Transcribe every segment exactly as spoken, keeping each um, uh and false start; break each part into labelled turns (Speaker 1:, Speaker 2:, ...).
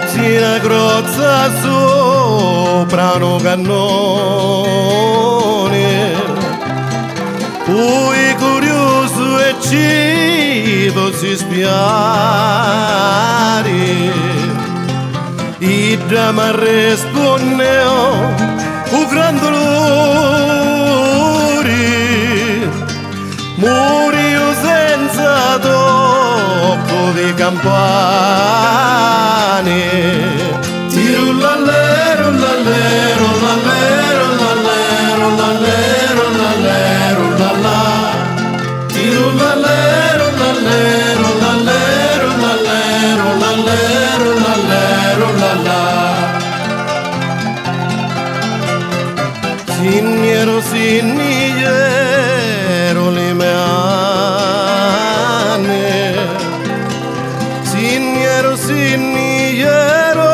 Speaker 1: metti una crozza sopra un cannone, poi curioso e cibo si spiare, e dama rispondeo un gran dolore, morio senza tocco di campane. Tiro l'allero, l'allero, l'allero, l'allero, l'allero, l'allero, l'allà. Tiro l'allero, l'allero, l'allero, l'allero, l'allero, l'allero, l'allà. Signero, signero, le meane. Signero, signero,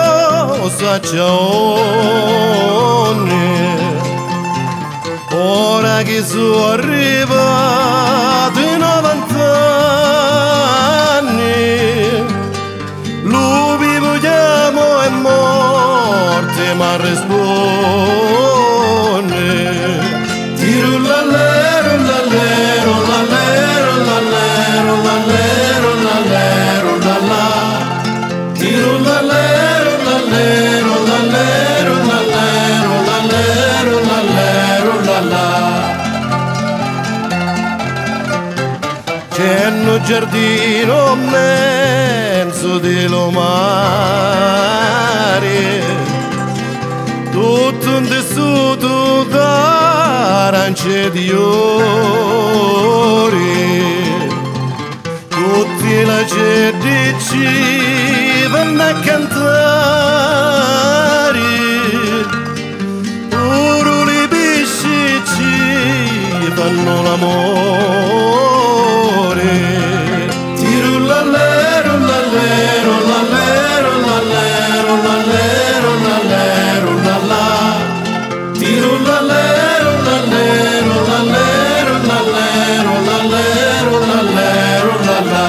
Speaker 1: saccione. Ora che sono arrivato in novant'anni, lupi, vogliamo e morte, ma risponde. Tiro l'allero, l'allero, l'allero, l'allero, l'allero, l'allero, l'allà. Tiro l'allero, l'allero, l'allero, l'allero, l'allero, l'allero, l'allà. C'è un giardino immenso di mare, tutto un tessuto d'arance di ori, tutti la gente ci vanno a cantare, pure le pesci ci fanno l'amore. Tiro l'allero, l'allero, l'allero, l'allero, l'allero, l'allero, l'allà. Tiro l'allero, l'allero, l'allero, l'allero, l'allero, l'allero, l'allà.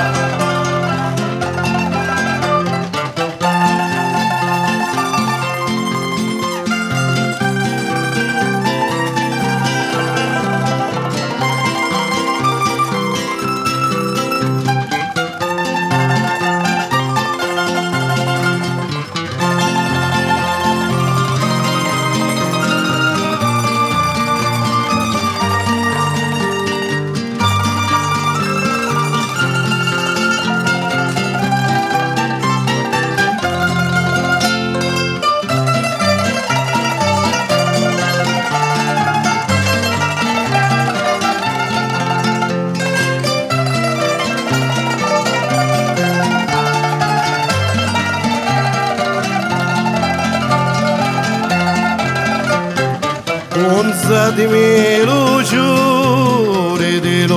Speaker 1: Consatemi luciore di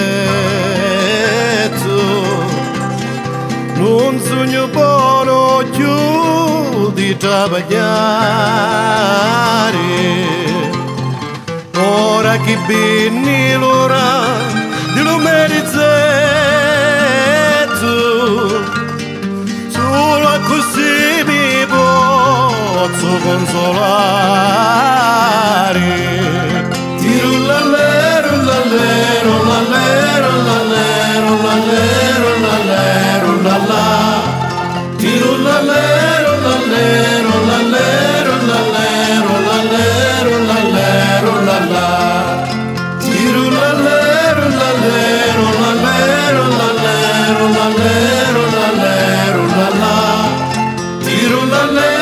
Speaker 1: Loretto, non sogno buono più di travagliare, ora che bene l'ora di lo merizzetto, solo così mi posso consolare. Tiro l'allero, l'allero, l'allero, l'allero, l'allero, l'allero, l'allà. Tiro l'allero, l'allero, l'allero, l'allero, l'allero, l'allero, l'allà. Tiro l'allero, l'allero, l'allero, l'allero, l'allero, l'allero, l'allà. Tiro l'allero.